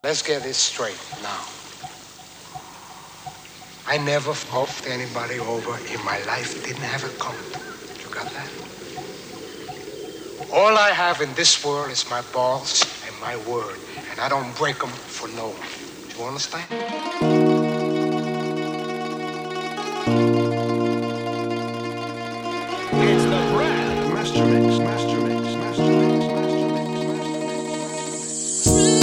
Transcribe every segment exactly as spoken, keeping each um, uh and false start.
Let's get this straight now. I never fucked anybody over in my life. Didn't have it coming. You got that? All I have in this world is my balls and my word, and I don't break them for no one. Do you understand? It's the Brad Master Mix, Master Mix, Master Mix, Master Mix, Master Mix.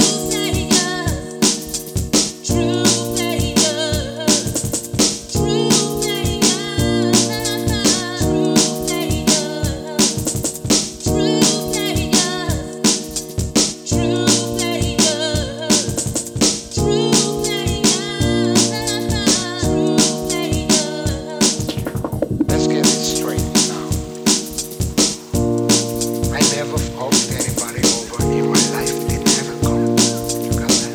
Let's get this straight now. I never fucked anybody over in my life. Didn't have it coming. You got that?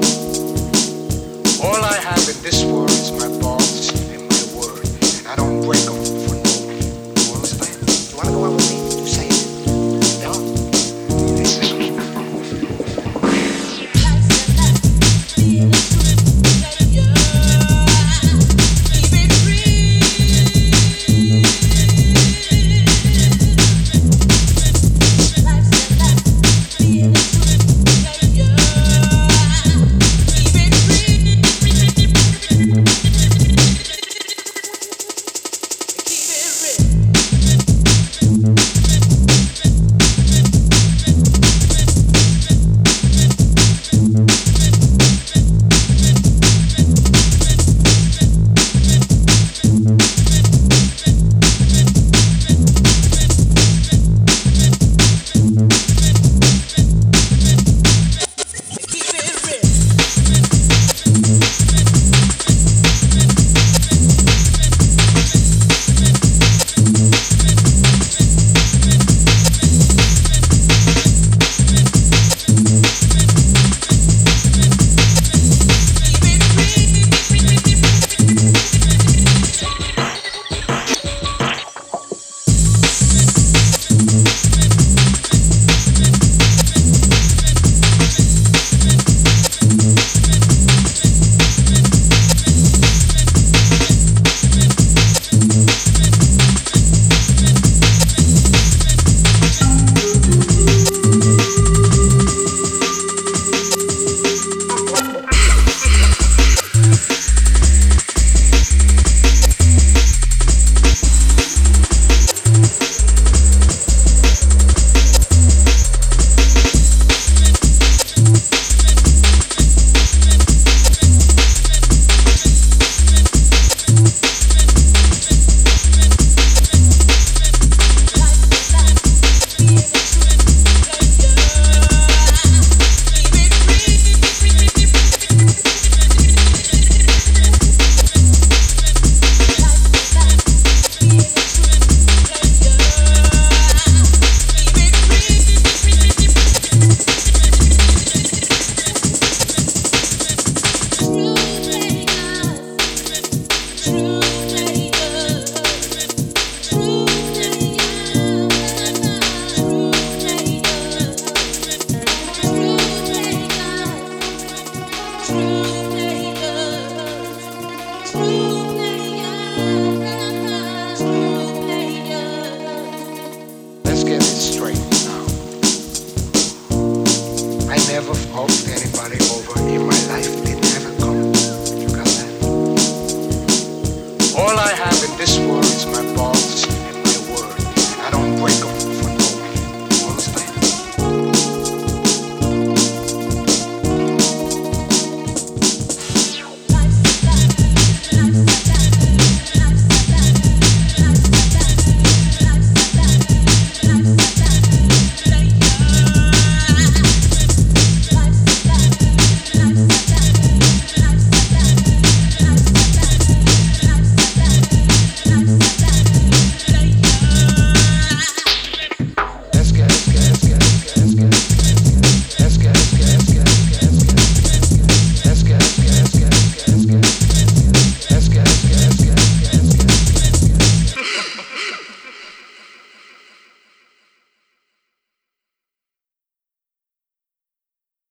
All I have in this world is my balls and my word, and I don't break them for no one. You understand? You wanna go out with me? You say it. No? Listen. Let's get this straight now. I never fucked anybody